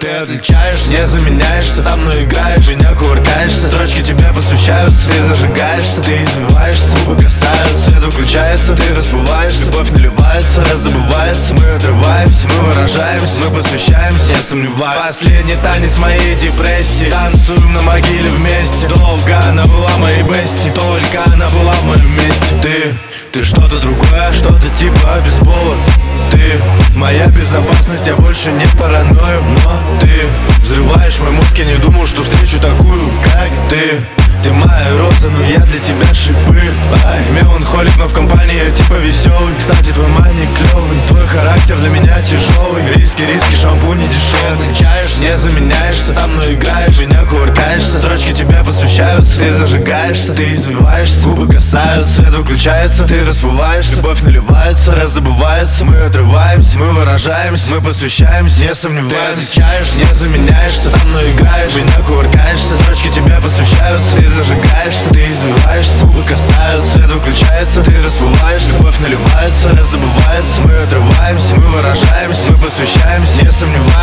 Ты отличаешься, не заменяешься, со мной играешь, меня кувыркаешься. Строчки тебя посвящаются, ты зажигаешься, ты извиваешься, губы касаются, свет выключается, ты расплываешься, любовь наливается, раз забывается, мы отрываемся, мы выражаемся, мы посвящаемся, не сомневаюсь. Последний танец моей депрессии, танцуем на могиле вместе. Долго она была моей бести, только она была в моем месте. Ты что-то другое, что-то типа бейсбола. Ты моя безопасность, я больше не параною. Но ты взрываешь мой мозг, я не думал, что встречу такую, как ты. Ты моя роза, но я для тебя шипы. Меланхолик, но в компании типа веселый. Кстати, твой маник клевый, твой характер для меня тяжелый. Риски, шампунь не дешевый. Чаешь, не заменяешься, со мной играешь, меня кувыркаешься. Строчки тебя посвящаются, ты зажигаешься, ты извиваешься, губы касаются, свет выключается, ты расплываешься, любовь наливается, раз забывается, мы отрываемся, мы выражаемся, мы посвящаемся, не сомневаемся. Ты отличаешь, не заменяешься, со мной играешь, меня кувыркаешься. Строчки тебя посвящаются, ты зажигаешься, ты извиваешься, губы касаются, свет выключается, ты расплываешься, любовь наливается, раз забывается, мы отрываемся, мы выражаемся, мы посвящаемся, не сомневаемся.